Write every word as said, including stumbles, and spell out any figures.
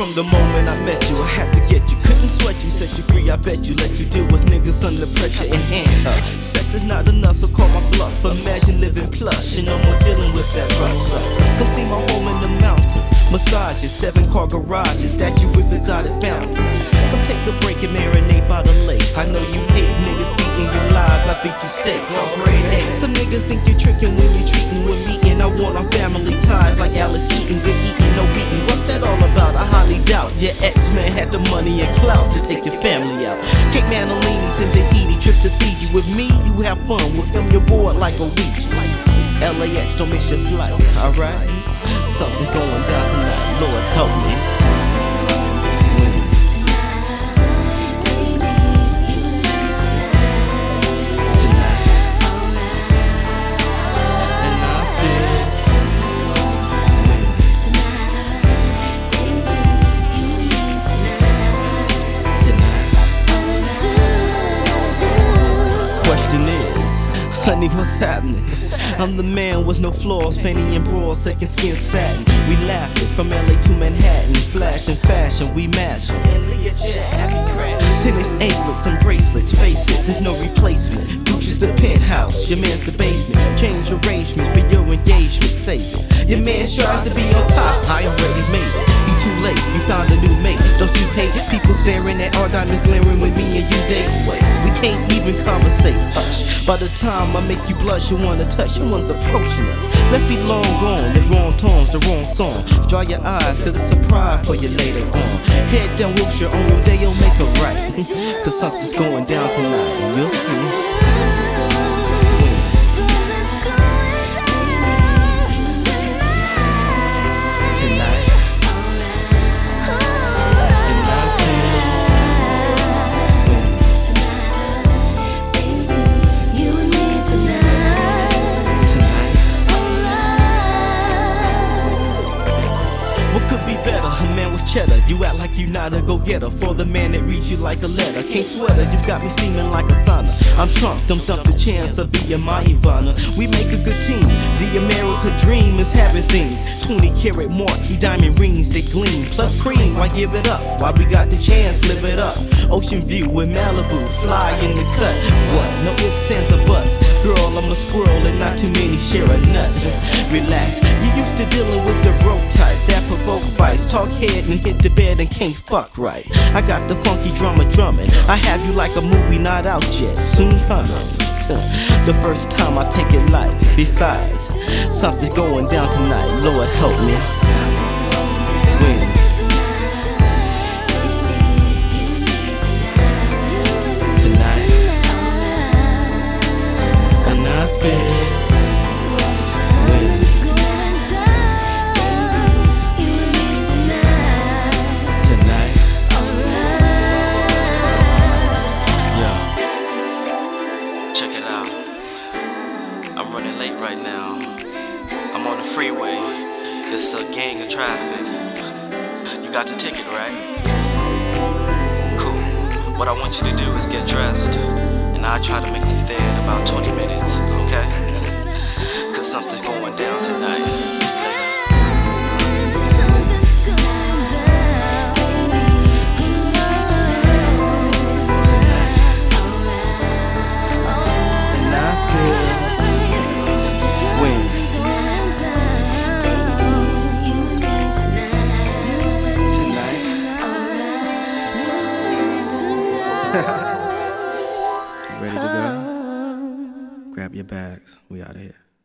from the moment I met you. I had to get you, couldn't sweat you, set you free. I bet you let you deal with niggas under pressure and handcuffs. Sex is not enough, so call my bluff. Imagine living plush and no more dealing with that rough stuff. Come see my home in the mountains, massages, seven car garages, statue with exotic fountains. Come take a break and marinate by the lake. I know you hate niggas feeding you lies, I beat you steak. Some niggas think you're tricking when you're treating with me, and I want our family ties like Alice Keaton. Good eating, no beating. What's that all about? I highly doubt your ex-man had the money and clout to take your family out. Cape Manalinis and Tahiti, trip to Fiji. With me, you have fun. With them, you're bored like a Ouija. L A X, don't miss your flight, alright? Something's going down tonight, Lord help me. Honey, what's happening? I'm the man with no flaws, painting and broad, second skin satin. We laughing from L A to Manhattan, flash and fashion, we mash em. Tennis anklets and bracelets, face it, there's no replacement. Gucci's the penthouse, your man's the basement. Change arrangements for your engagement, save it. Your man tries to be on top, I already made it. He too late, you found a new mate. Don't you hate it? People staring at all diamonds glaring with me and you date. Wait, we can't even conversate, hush. By the time I make you blush, you wanna touch, someone's approaching us. Let's be long gone, the wrong tones, the wrong song. Dry your eyes, cause it's a pride for you later on. Head down Wilshire, on your day you'll make a right. Cause something's going down tonight, and you'll see. Cheddar. You act like you not a go-getter for the man that reads you like a letter. Can't sweat it, you got me steaming like a sauna. I'm Trump, dumped up the chance of being my Ivana. We make a good team, the America dream is having things. Twenty karat marquee diamond rings that gleam, plus cream, why give it up? Why we got the chance, live it up. Ocean view with Malibu, fly in the cut. What? No ifs, ands, or buts. Girl, I'm a squirrel and not too many share a nut. Relax, you used to dealing with the broke type that provoke fights. Talk head and hit the bed and can't fuck right. I got the funky drummer drumming. I have you like a movie not out yet, soon coming. The first time I take it light. Besides, something's going down tonight, Lord help me. When check it out. I'm running late right now. I'm on the freeway. It's a gang of traffic. You got the ticket, right? Cool. What I want you to do is get dressed, and I'll try to make you there in about twenty minutes, okay? Cause something's going down tonight. Ready to go? Grab your bags. We out of here.